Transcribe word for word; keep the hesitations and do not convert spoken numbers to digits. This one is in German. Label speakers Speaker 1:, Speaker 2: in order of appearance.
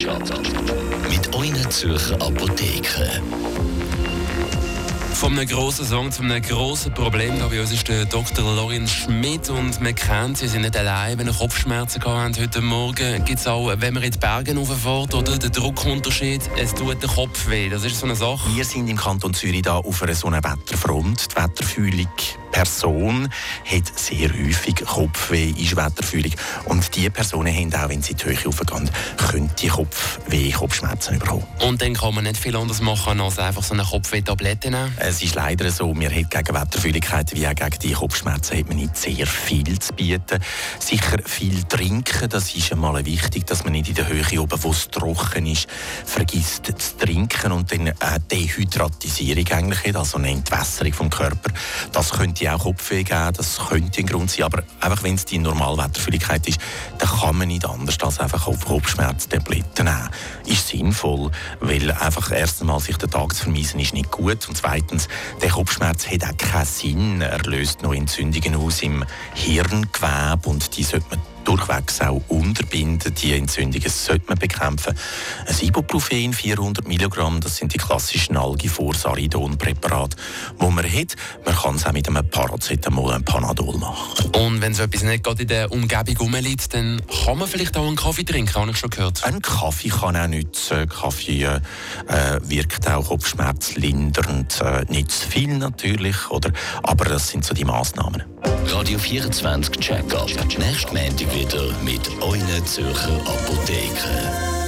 Speaker 1: Mit euren Zürcher Apotheken.
Speaker 2: Von einem grossen Song zu einem grossen Problem. Da bei uns ist der Doktor Lorin Schmidt und wir kennen Sie, sind nicht allein, wenn ihr Kopfschmerzen gehabt habt heute Morgen. Gibt es auch, wenn man in die Berge rauffährt, oder den Druckunterschied, es tut der Kopf weh. Das ist so eine Sache.
Speaker 3: Wir sind im Kanton Zürich da auf einer so einer Wetterfront. Die Wetterfühlung Person hat sehr häufig Kopfweh, ist Wetterfühlung. Und diese Personen haben auch, wenn sie in die Höhe raufgehen, können die Kopfweh, Kopfschmerzen bekommen.
Speaker 2: Und dann kann man nicht viel anderes machen, als einfach so eine Kopfweh-Tablette nehmen?
Speaker 3: Es ist leider so, wir haben gegen Wetterfühligkeiten wie auch gegen die Kopfschmerzen hat man nicht sehr viel zu bieten. Sicher viel trinken, das ist einmal wichtig, dass man nicht in der Höhe oben, wo es trocken ist, vergisst zu trinken und dann eine Dehydratisierung eigentlich hat, also eine Entwässerung vom Körper. Das könnte auch Kopfweh geben, das könnte ein Grund sein, aber einfach wenn es die Normalwetterfühligkeit ist, dann kann man nicht anders als einfach auf Kopfschmerztabletten nehmen. Ist sinnvoll, weil einfach erst einmal sich den Tag zu vermiesen ist nicht gut und zweitens, der Kopfschmerz hat auch keinen Sinn, er löst noch Entzündungen aus im Hirngewebe und die sollte man durchwegs auch unterbinden. Die Entzündungen sollte man bekämpfen. Ein Ibuprofen, vierhundert Milligramm, das sind die klassischen Algifor-Saridon-Präparate, die man hat. Man kann es auch mit einem Paracetamol, einem Panadol machen.
Speaker 2: Und wenn so etwas nicht gerade in der Umgebung rumliegt, dann kann man vielleicht auch einen Kaffee trinken, habe ich schon gehört.
Speaker 3: Ein Kaffee kann auch nützen. Kaffee äh, wirkt auch kopfschmerzlindernd. Äh, nicht zu viel natürlich, oder? Aber das sind so die Massnahmen.
Speaker 1: Radio vierundzwanzig Check-up. Nächsten Montag wieder mit euren Zürcher Apotheken.